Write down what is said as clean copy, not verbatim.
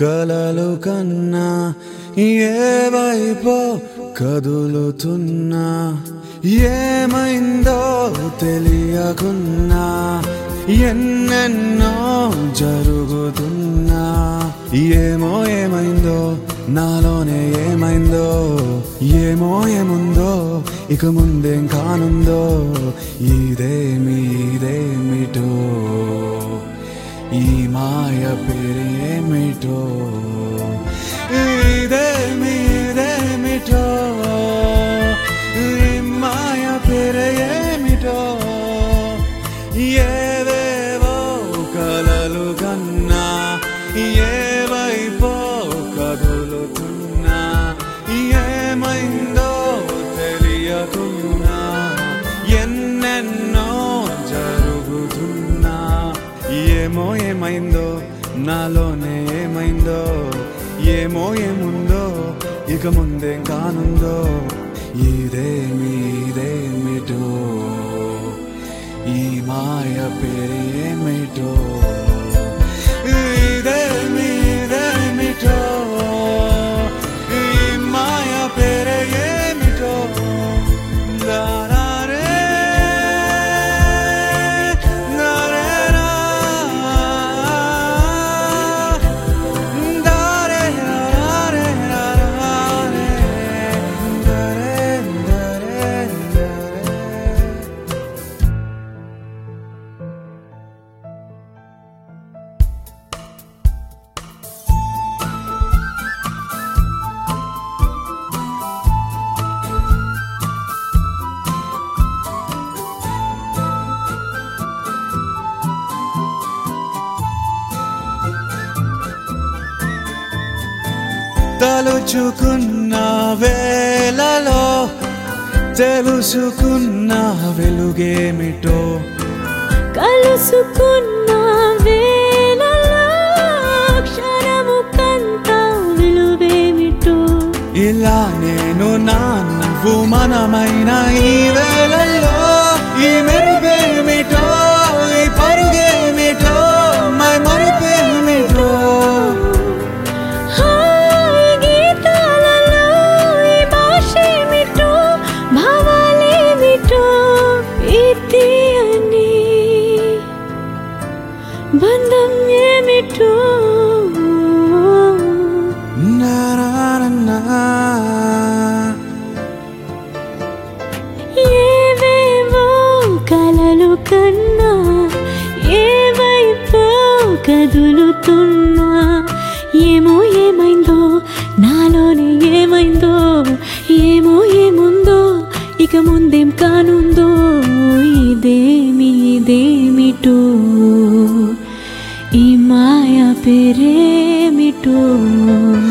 కలలు కన్నా ఏవైపో కదులుతున్నా ఏమైందో తెలియకున్నా ఎన్నెన్నో జరుగుతున్నా ఏమో ఏమైందో నాలోనే ఏమైందో ఏమో ఏముందో ఇక ముందేం కానుందో ఇదేమిటో ఈ మాయ పేరేమిటో ఇదేమిటో ఈ మాయ పేరేమిటో ఏవేవో కలలు కన్నా ఏవైపో కదులుతున్నా ఏమైందో తెలియకున్నా ఎన్నెన్నో జరుగుతున్నా ఏమో ఏమైందో నాలోనే ఏమైందో ఏమో ఏముందో ఇక ముందేం కానుందో ఇదేమిటో ఈ మాయ పేరేమిటో ఇదేమిటో ఈ మాయ పేరేమిటో తలుచుకున్న వేళలో తెలుసుకున్న వెలుగేమిటో కలుసుకున్న వేళలో క్షణము కంత విలువేమిటో ఇలా నేను నా నువ్వు మనమైన ఈ వేళల్లో ఈ మెరుపేమిటో ఈ పరుగేమిటో మై మరుపేమిటో బంధం ఏమిటో ఏవేవో కలలు కన్నా ఏవైపో కదులుతున్నా ఏమో ఏమైందో నాలోనే ఏమైందో ఏమో ఏముందో ఇక ముందేం కానుందో ఇదేమిటో ఈ మాయ పేరేమిటో